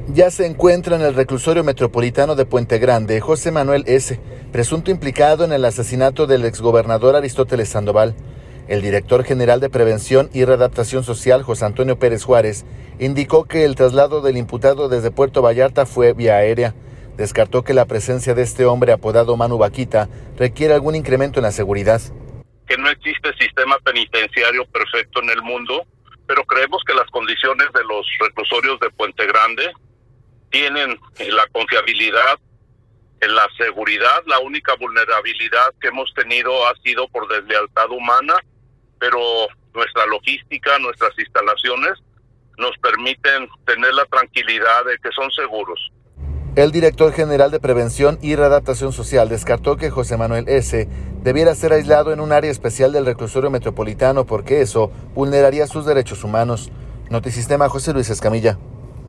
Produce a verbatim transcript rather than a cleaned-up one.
Ya se encuentra en el reclusorio metropolitano de Puente Grande José Manuel S., presunto implicado en el asesinato del exgobernador Aristóteles Sandoval. El director general de Prevención y Readaptación Social, José Antonio Pérez Juárez, indicó que el traslado del imputado desde Puerto Vallarta fue vía aérea. Descartó que la presencia de este hombre apodado Manu Vaquita requiere algún incremento en la seguridad. Que no existe sistema penitenciario perfecto en el mundo, pero creemos que las condiciones de los reclusorios de Puente Grande tienen la confiabilidad, en la seguridad. La única vulnerabilidad que hemos tenido ha sido por deslealtad humana, pero nuestra logística, nuestras instalaciones nos permiten tener la tranquilidad de que son seguros. El director general de Prevención y Readaptación Social descartó que José Manuel S. debiera ser aislado en un área especial del reclusorio metropolitano porque eso vulneraría sus derechos humanos. Notisistema, José Luis Escamilla.